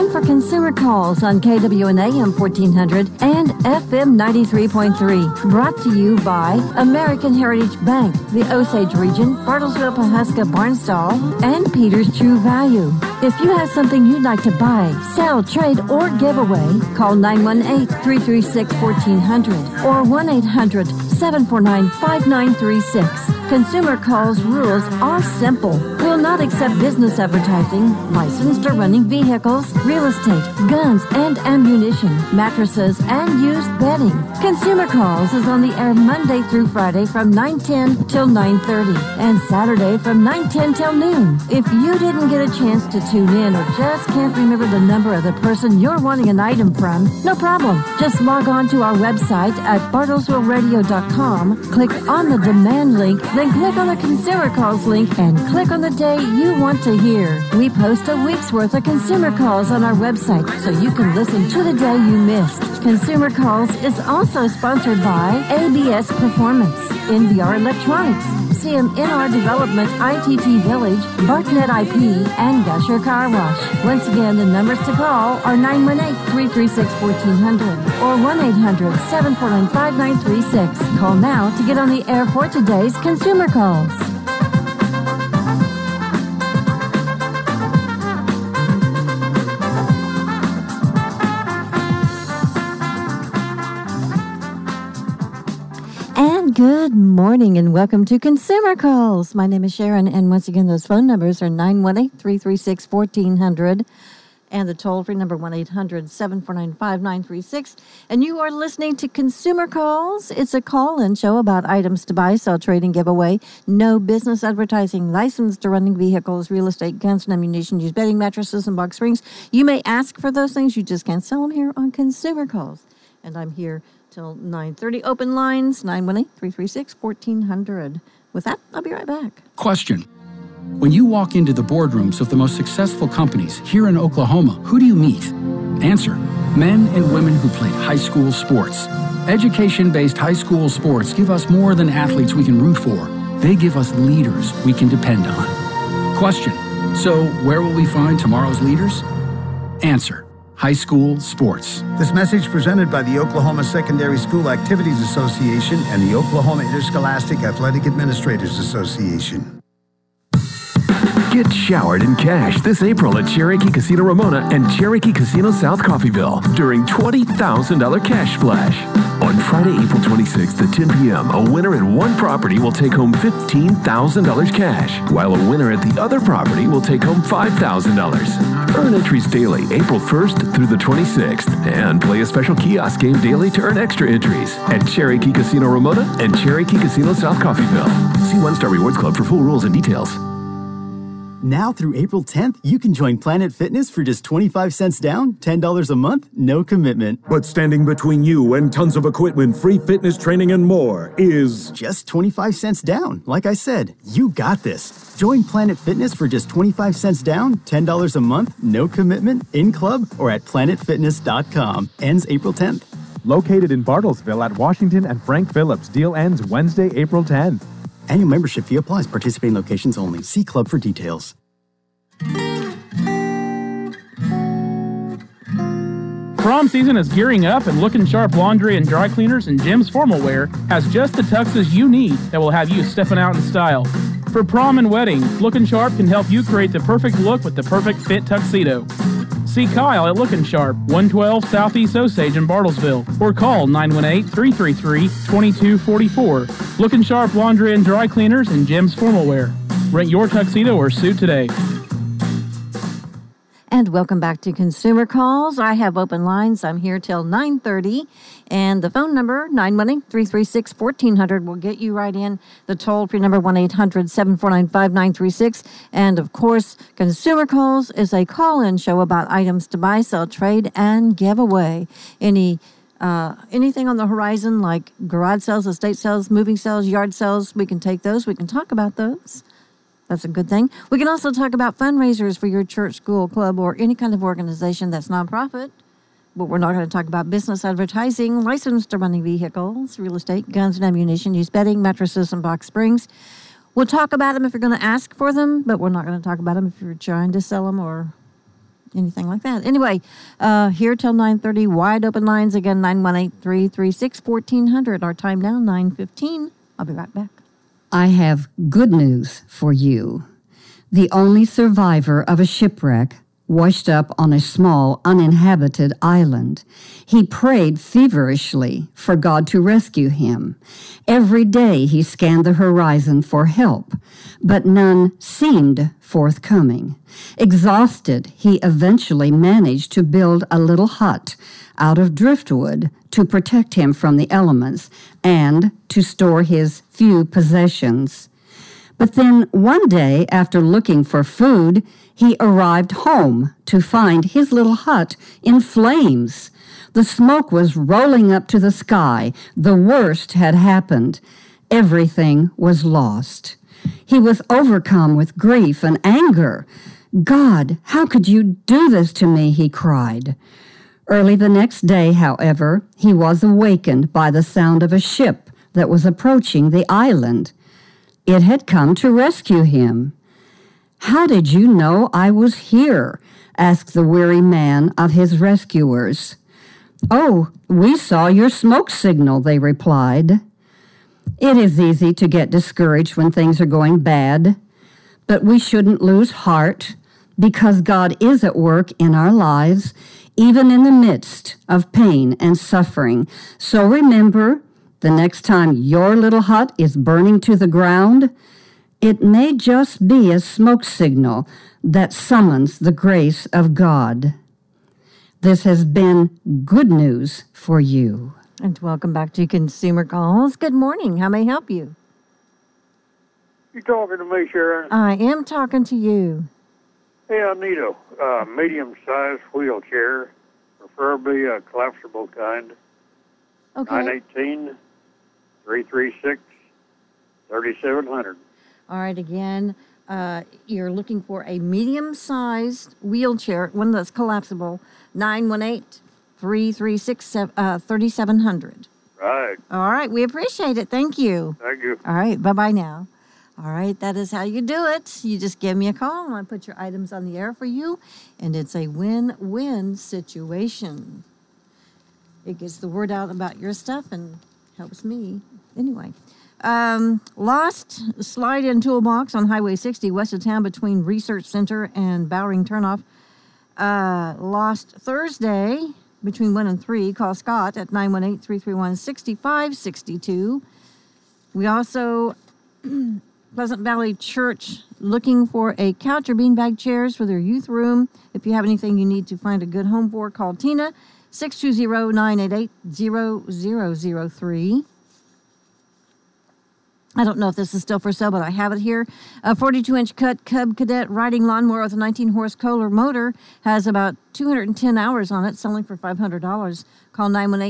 time for Consumer Calls on KWNAM 1400 and FM 93.3. Brought to you by American Heritage Bank, the Osage Region, Bartlesville, Pawhuska, Barnstall, and Peter's True Value. If you have something you'd like to buy, sell, trade, or give away, call 918-336-1400 or 1-800-749-5936. Consumer Calls rules are simple. Will not accept business advertising, licensed or running vehicles, real estate, guns and ammunition, mattresses, and used bedding. Consumer Calls is on the air Monday through Friday from 9:10 till 9:30 and Saturday from 9:10 till noon. If you didn't get a chance to tune in or just can't remember the number of the person you're wanting an item from, no problem. Just log on to our website at bartlesvilleradio.com, click on the demand link, then click on the Consumer Calls link and click on the day you want to hear. We post a week's worth of Consumer Calls on our website so you can listen to the day you missed. Consumer Calls is also sponsored by ABS Performance, NBR Electronics, CMNR Development, ITT Village, Barknet IP, and Gusher Car Wash. Once again, the numbers to call are 918-336-1400 or 1-800-749-5936. Call now to get on the air for today's Consumer Calls. Good morning and welcome to Consumer Calls. My name is Sharon, and once again, those phone numbers are 918-336-1400 and the toll-free number 1-800-749-5936. And you are listening to Consumer Calls. It's a call-in show about items to buy, sell, trade, and give away. No business advertising, licensed to running vehicles, real estate, guns and ammunition, used bedding, mattresses, and box springs. You may ask for those things. You just can't sell them here on Consumer Calls. And I'm here till 9:30. Open lines, 918-336-1400. With that, I'll be right back. Question. When you walk into the boardrooms of the most successful companies here in Oklahoma, who do you meet? Answer. Men and women who played high school sports. Education-based high school sports give us more than athletes we can root for. They give us leaders we can depend on. Question. So where will we find tomorrow's leaders? Answer. High school sports. This message presented by the Oklahoma Secondary School Activities Association and the Oklahoma Interscholastic Athletic Administrators Association. Get showered in cash this April at Cherokee Casino Ramona and Cherokee Casino South Coffeyville during $20,000 cash splash. On Friday, April 26th at 10 p.m., a winner at one property will take home $15,000 cash, while a winner at the other property will take home $5,000. Earn entries daily, April 1st through the 26th, and play a special kiosk game daily to earn extra entries at Cherokee Casino Ramona and Cherokee Casino South Coffeyville. See One Star Rewards Club for full rules and details. Now through April 10th, you can join Planet Fitness for just 25 cents down, $10 a month, no commitment. But standing between you and tons of equipment, free fitness training, and more is just 25 cents down. Like I said, you got this. Join Planet Fitness for just 25 cents down, $10 a month, no commitment, in club, or at planetfitness.com. Ends April 10th. Located in Bartlesville at Washington and Frank Phillips. Deal ends Wednesday, April 10th. Annual membership fee applies. Participating locations only. See club for details. Prom season is gearing up, and Lookin' Sharp Laundry and Dry Cleaners and Jim's Formal Wear has just the tuxes you need that will have you stepping out in style. For prom and wedding, Lookin' Sharp can help you create the perfect look with the perfect fit tuxedo. See Kyle at Lookin' Sharp, 112 Southeast Osage in Bartlesville, or call 918-333-2244. Lookin' Sharp Laundry and Dry Cleaners and Jim's Formal Wear. Rent your tuxedo or suit today. And welcome back to Consumer Calls. I have open lines. I'm here till 9:30. And the phone number, 918-336-1400, will get you right in. The toll-free number, 1-800-749-5936. And, of course, Consumer Calls is a call-in show about items to buy, sell, trade, and give away. Anything on the horizon, like garage sales, estate sales, moving sales, yard sales, we can take those. We can talk about those. That's a good thing. We can also talk about fundraisers for your church, school, club, or any kind of organization that's nonprofit. But we're not going to talk about business advertising, licensed to running vehicles, real estate, guns and ammunition, used bedding, mattresses, and box springs. We'll talk about them if you're going to ask for them, but we're not going to talk about them if you're trying to sell them or anything like that. Anyway, here till 9:30, wide open lines again, 918-336-1400. Our time now, 9:15. I'll be right back. I have good news for you. The only survivor of a shipwreck washed up on a small, uninhabited island. He prayed feverishly for God to rescue him. Every day he scanned the horizon for help, but none seemed forthcoming. Exhausted, he eventually managed to build a little hut out of driftwood to protect him from the elements and to store his few possessions. But then one day, after looking for food, he arrived home to find his little hut in flames. The smoke was rolling up to the sky. The worst had happened. Everything was lost. He was overcome with grief and anger. "God, how could you do this to me?" he cried. Early the next day, however, he was awakened by the sound of a ship that was approaching the island. It had come to rescue him. "How did you know I was here?" asked the weary man of his rescuers. "Oh, we saw your smoke signal," they replied. It is easy to get discouraged when things are going bad, but we shouldn't lose heart because God is at work in our lives, even in the midst of pain and suffering. So remember, the next time your little hut is burning to the ground, it may just be a smoke signal that summons the grace of God. This has been good news for you. And welcome back to Consumer Calls. Good morning. How may I help you? You talking to me, Sharon? I am talking to you. Hey, I need a medium-sized wheelchair, preferably a collapsible kind. Okay. 918-336-3700. All right, again, you're looking for a medium-sized wheelchair, one that's collapsible, 918-336-3700. Right. All right, we appreciate it. Thank you. Thank you. All right, bye-bye now. All right, that is how you do it. You just give me a call, and I put your items on the air for you, and it's a win-win situation. It gets the word out about your stuff and helps me. Anyway, lost slide-in toolbox on Highway 60 west of town between Research Center and Bowring Turnoff. Lost Thursday between 1 and 3. Call Scott at 918-331-6562. We also, Pleasant Valley Church, looking for a couch or beanbag chairs for their youth room. If you have anything you need to find a good home for, call Tina, 620-988-0003. I don't know if this is still for sale, but I have it here. A 42-inch cut Cub Cadet riding lawnmower with a 19-horse Kohler motor has about 210 hours on it, selling for $500. Call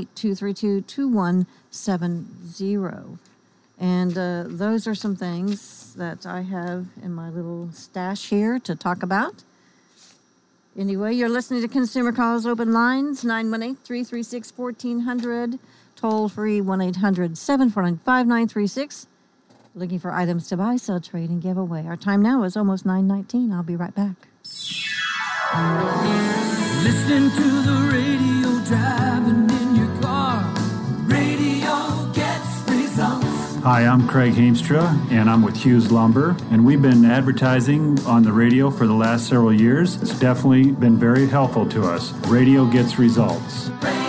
918-232-2170. And those are some things that I have in my little stash here to talk about. Anyway, you're listening to Consumer Calls Open Lines, 918-336-1400, toll-free 1-800-749-5936. Looking for items to buy, sell, trade, and give away. Our time now is almost 9:19. I'll be right back. Listening to the radio, driving in your car. Radio gets results. Hi, I'm Craig Heemstra, and I'm with Hughes Lumber, and we've been advertising on the radio for the last several years. It's definitely been very helpful to us. Radio gets results.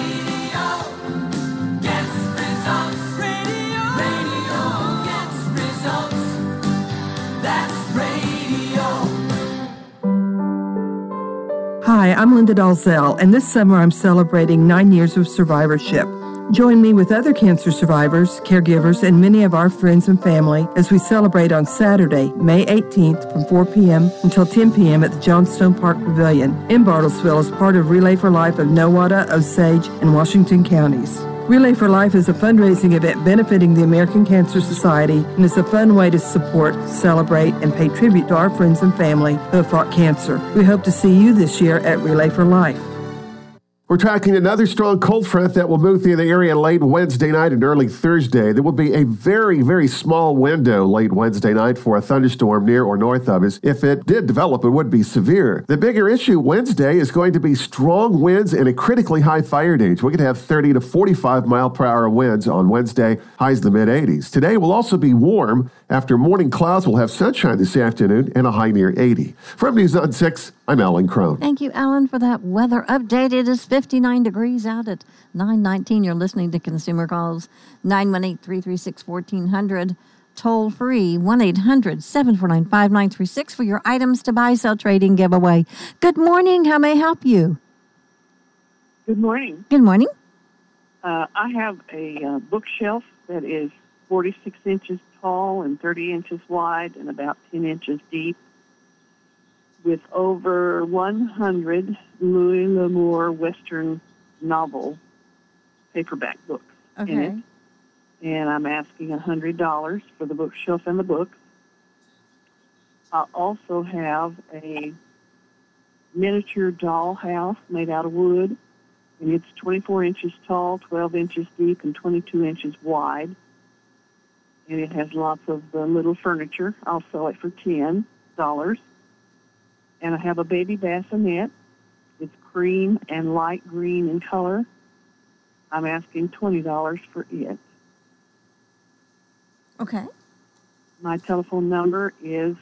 Hi, I'm Linda Dalzell, and this summer I'm celebrating 9 years of survivorship. Join me with other cancer survivors, caregivers, and many of our friends and family as we celebrate on Saturday, May 18th from 4 p.m. until 10 p.m. at the Johnstone Park Pavilion in Bartlesville as part of Relay for Life of Nowata, Osage, and Washington counties. Relay for Life is a fundraising event benefiting the American Cancer Society and is a fun way to support, celebrate, and pay tribute to our friends and family who have fought cancer. We hope to see you this year at Relay for Life. We're tracking another strong cold front that will move through the area late Wednesday night and early Thursday. There will be a very, very small window late Wednesday night for a thunderstorm near or north of us. If it did develop, it would be severe. The bigger issue Wednesday is going to be strong winds and a critically high fire danger. We could have 30 to 45 mile per hour winds on Wednesday, highs in the mid-80s. Today will also be warm. After morning clouds, we'll have sunshine this afternoon and a high near 80. From News on 6, I'm Alan Crone. Thank you, Alan, for that weather update. It is 59 degrees out at 9:19. You're listening to Consumer Calls, 918-336-1400. Toll free, 1-800-749-5936 for your items to buy, sell, trading giveaway. Good morning. How may I help you? Good morning. Good morning. I have a bookshelf that is 46 inches tall and 30 inches wide and about 10 inches deep, with over 100 Louis L'Amour Western novel paperback books in it. And I'm asking $100 for the bookshelf and the books. I also have a miniature dollhouse made out of wood, and it's 24 inches tall, 12 inches deep, and 22 inches wide. And it has lots of little furniture. I'll sell it for $10. And I have a baby bassinet. It's cream and light green in color. I'm asking $20 for it. Okay. My telephone number is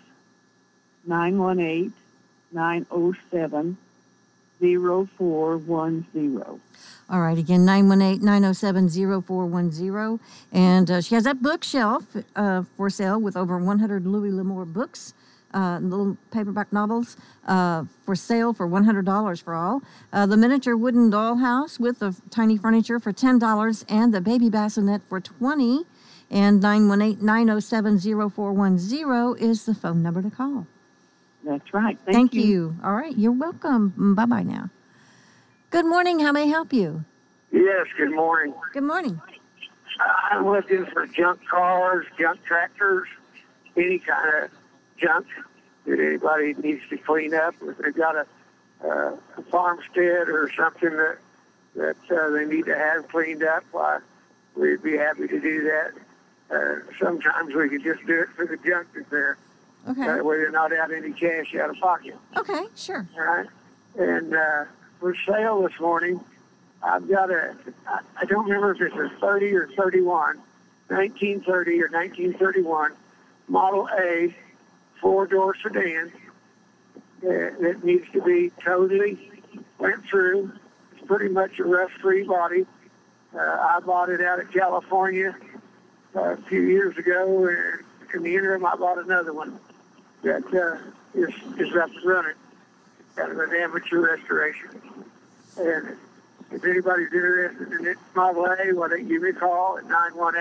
918-907-0410. All right, again, 918-907-0410. And she has that bookshelf for sale with over 100 Louis L'Amour books, little paperback novels, for sale for $100 for all. The miniature wooden dollhouse with the tiny furniture for $10, and the baby bassinet for $20. And 918-907-0410 is the phone number to call. That's right. Thank you. All right, you're welcome. Bye-bye now. Good morning. How may I help you? Yes, good morning. Good morning. I'm looking for junk cars, junk tractors, any kind of junk that anybody needs to clean up. If they've got a farmstead or something that they need to have cleaned up, why, we'd be happy to do that. Sometimes we could just do it for the junk that's there. Okay. That way they're not out any cash out of pocket. Okay, sure. All right. And for sale this morning, I've got I don't remember if it's a 30 or 31, 1930 or 1931 Model A 4-door sedan that needs to be totally went through. It's pretty much a rust-free body. I bought it out of California a few years ago, and in the interim, I bought another one that is up and running, kind of an amateur restoration. And if anybody's interested in it, Model A, why don't you give me a call at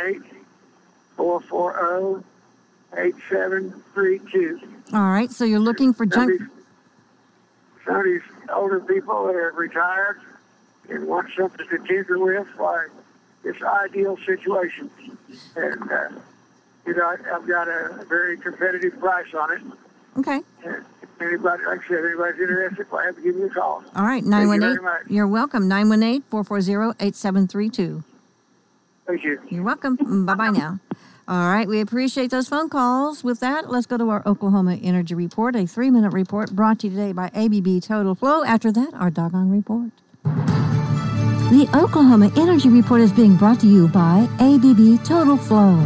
918-440-8732. All right, so you're looking for junk. Some of these older people that are retired and want something to tinker with, why, it's an ideal situation. And, I've got a very competitive price on it. Okay. And anybody, like I said, anybody's interested, I have to give me a call. All right, 918. Thank you very much. You're welcome. 918-440-8732. Thank you. You're welcome. Bye-bye now. All right, we appreciate those phone calls. With that, let's go to our Oklahoma Energy Report, a 3-minute report brought to you today by ABB Total Flow. After that, our Doggone Report. The Oklahoma Energy Report is being brought to you by ABB Total Flow.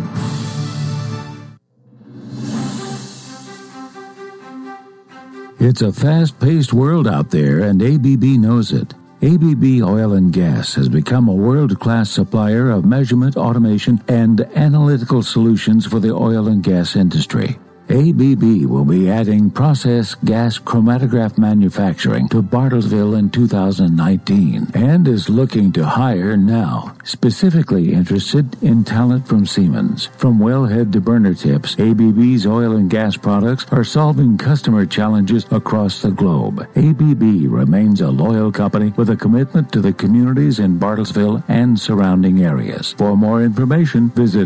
It's a fast-paced world out there, and ABB knows it. ABB Oil and Gas has become a world-class supplier of measurement, automation, and analytical solutions for the oil and gas industry. ABB will be adding process gas chromatograph manufacturing to Bartlesville in 2019 and is looking to hire now. Specifically interested in talent from Siemens. From wellhead to burner tips, ABB's oil and gas products are solving customer challenges across the globe. ABB remains a loyal company with a commitment to the communities in Bartlesville and surrounding areas. For more information, visit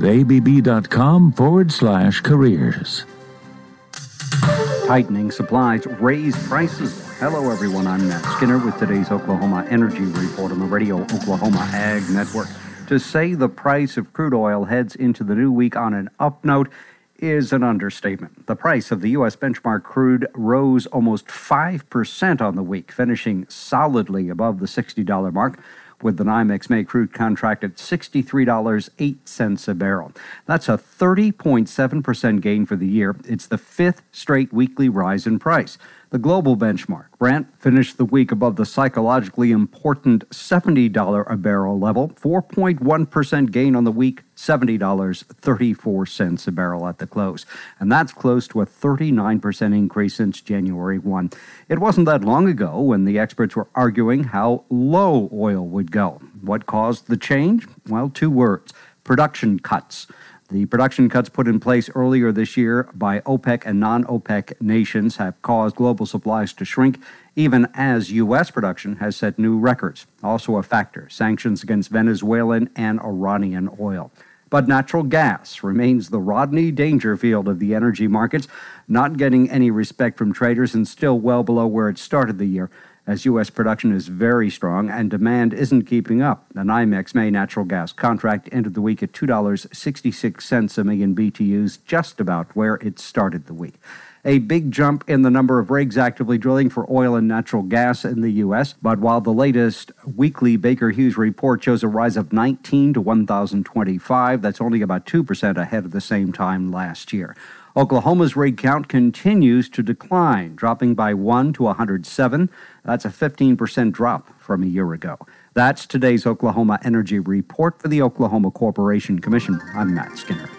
abb.com/careers. Tightening supplies raise prices. Hello, everyone. I'm Matt Skinner with today's Oklahoma Energy Report on the Radio Oklahoma Ag Network. To say the price of crude oil heads into the new week on an up note is an understatement. The price of the U.S. benchmark crude rose almost 5% on the week, finishing solidly above the $60 mark, with the NYMEX May crude contract at $63.08 a barrel. That's a 30.7% gain for the year. It's the fifth straight weekly rise in price. The global benchmark, Brent, finished the week above the psychologically important $70 a barrel level, 4.1% gain on the week, $70.34 a barrel at the close. And that's close to a 39% increase since January 1. It wasn't that long ago when the experts were arguing how low oil would go. What caused the change? Well, two words: production cuts. The production cuts put in place earlier this year by OPEC and non-OPEC nations have caused global supplies to shrink, even as U.S. production has set new records. Also a factor, sanctions against Venezuelan and Iranian oil. But natural gas remains the Rodney Dangerfield of the energy markets, not getting any respect from traders and still well below where it started the year, as U.S. production is very strong and demand isn't keeping up. The NYMEX May natural gas contract ended the week at $2.66 a million BTUs, just about where it started the week. A big jump in the number of rigs actively drilling for oil and natural gas in the U.S., but while the latest weekly Baker Hughes report shows a rise of 19 to 1,025, that's only about 2% ahead of the same time last year. Oklahoma's rig count continues to decline, dropping by 1 to 107. That's a 15% drop from a year ago. That's today's Oklahoma Energy Report for the Oklahoma Corporation Commission. I'm Matt Skinner.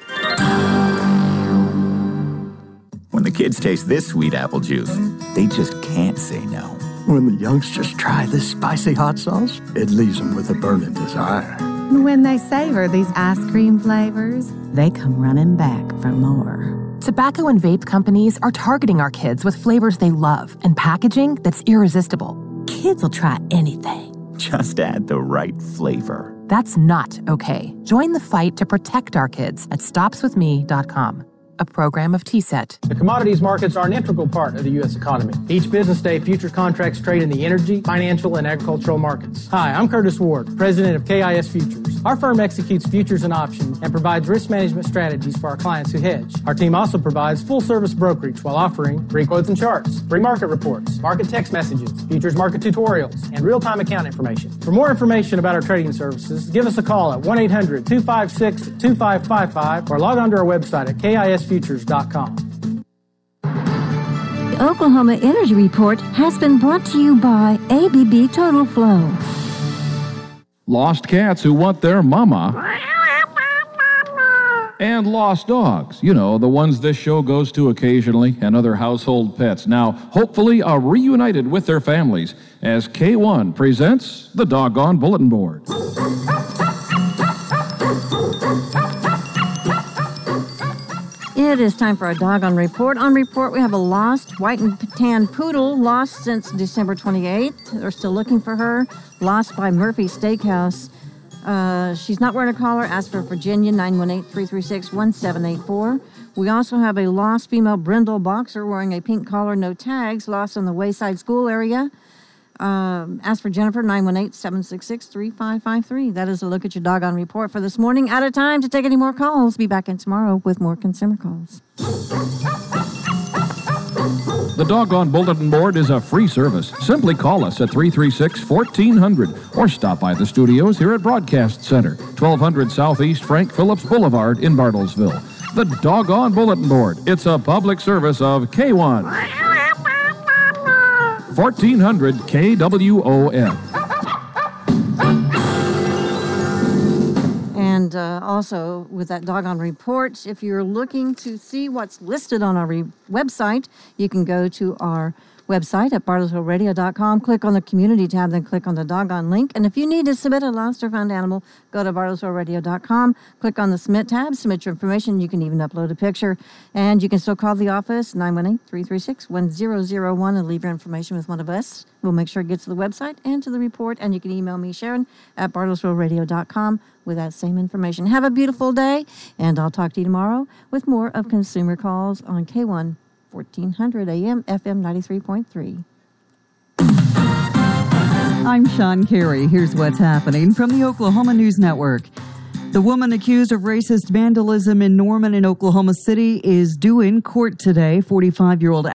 When the kids taste this sweet apple juice, they just can't say no. When the youngsters try this spicy hot sauce, it leaves them with a burning desire. When they savor these ice cream flavors, they come running back for more. Tobacco and vape companies are targeting our kids with flavors they love and packaging that's irresistible. Kids will try anything. Just add the right flavor. That's not okay. Join the fight to protect our kids at StopsWithMe.com. A program of TSET. The commodities markets are an integral part of the U.S. economy. Each business day, futures contracts trade in the energy, financial, and agricultural markets. Hi, I'm Curtis Ward, president of KIS Futures. Our firm executes futures and options and provides risk management strategies for our clients who hedge. Our team also provides full-service brokerage while offering free quotes and charts, free market reports, market text messages, futures market tutorials, and real-time account information. For more information about our trading services, give us a call at 1-800-256-2555 or log on to our website at KISFutures.com. The Oklahoma Energy Report has been brought to you by ABB Total Flow. Lost cats who want their mama. And lost dogs. You know, the ones this show goes to occasionally, and other household pets. Now, hopefully, are reunited with their families as K1 presents the Doggone Bulletin Board. It is time for a Doggone Report. On report, we have a lost white and tan poodle, lost since December 28th. They're still looking for her. Lost by Murphy Steakhouse. She's not wearing a collar. Ask for Virginia, 918-336-1784. We also have a lost female brindle boxer wearing a pink collar, no tags, lost in the Wayside School area. Ask for Jennifer, 918-766-3553. That is a look at your Doggone Report for this morning. Out of time to take any more calls. Be back in tomorrow with more consumer calls. The Doggone Bulletin Board is a free service. Simply call us at 336-1400 or stop by the studios here at Broadcast Center, 1200 Southeast Frank Phillips Boulevard in Bartlesville. The Doggone Bulletin Board. It's a public service of K1. 1400 KWON. And also, with that Doggone Report, if you're looking to see what's listed on our website, you can go to our website at bartlesvilleradio.com, click on the community tab, then click on the Doggone link. And if you need to submit a lost or found animal, go to bartlesvilleradio.com, click on the submit tab, submit your information. You can even upload a picture. And you can still call the office, 918-336-1001, and leave your information with one of us. We'll make sure it gets to the website and to the report. And you can email me, Sharon, at bartlesvilleradio.com with that same information. Have a beautiful day, and I'll talk to you tomorrow with more of Consumer Calls on K1 1400 AM FM 93.3. I'm Sean Carey. Here's what's happening from the Oklahoma News Network. The woman accused of racist vandalism in Norman in Oklahoma City is due in court today. 45-year-old